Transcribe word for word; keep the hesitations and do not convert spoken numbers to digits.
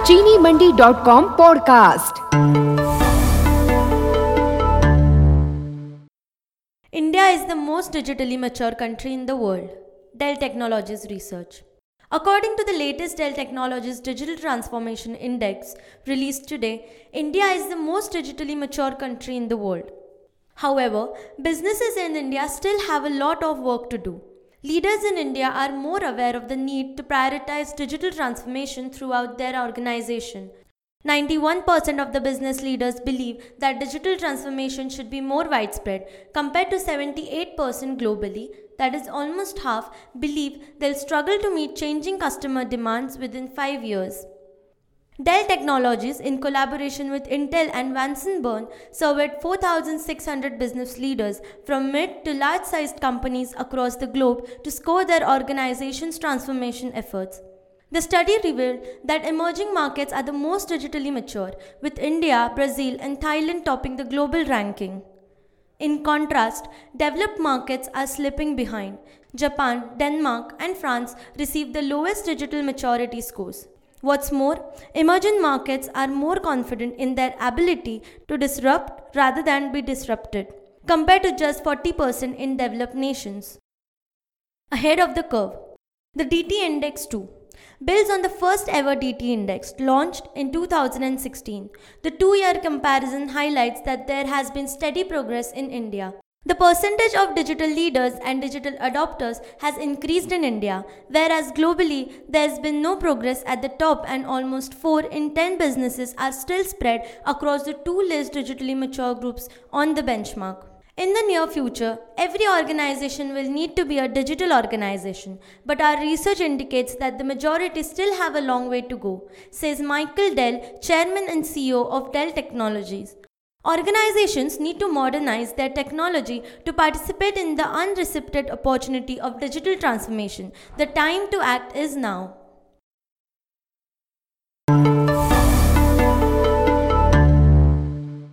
चीनी Mandi dot com podcast. India is the most digitally mature country in the world. Dell Technologies research. According to the latest Dell Technologies Digital Transformation Index released today, India is the most digitally mature country in the world. However, businesses in India still have a lot of work to do. Leaders in India are more aware of the need to prioritize digital transformation throughout their organization. ninety-one percent of the business leaders believe that digital transformation should be more widespread compared to seventy-eight percent globally, that is almost half, believe they'll struggle to meet changing customer demands within five years. Dell Technologies, in collaboration with Intel and Vanson Burn, surveyed four thousand six hundred business leaders from mid to large-sized companies across the globe to score their organization's transformation efforts. The study revealed that emerging markets are the most digitally mature, with India, Brazil, and Thailand topping the global ranking. In contrast, developed markets are slipping behind. Japan, Denmark, and France received the lowest digital maturity scores. What's more, emerging markets are more confident in their ability to disrupt rather than be disrupted, compared to just forty percent in developed nations. Ahead of the curve. The D T Index two builds on the first ever D T Index launched in two thousand sixteen. The two-year comparison highlights that there has been steady progress in India. The percentage of digital leaders and digital adopters has increased in India, whereas globally there has been no progress at the top and almost four in ten businesses are still spread across the two least digitally mature groups on the benchmark. In the near future, every organization will need to be a digital organization, but our research indicates that the majority still have a long way to go, says Michael Dell, Chairman and C E O of Dell Technologies. Organizations need to modernize their technology to participate in the unrestricted opportunity of digital transformation. The time to act is now.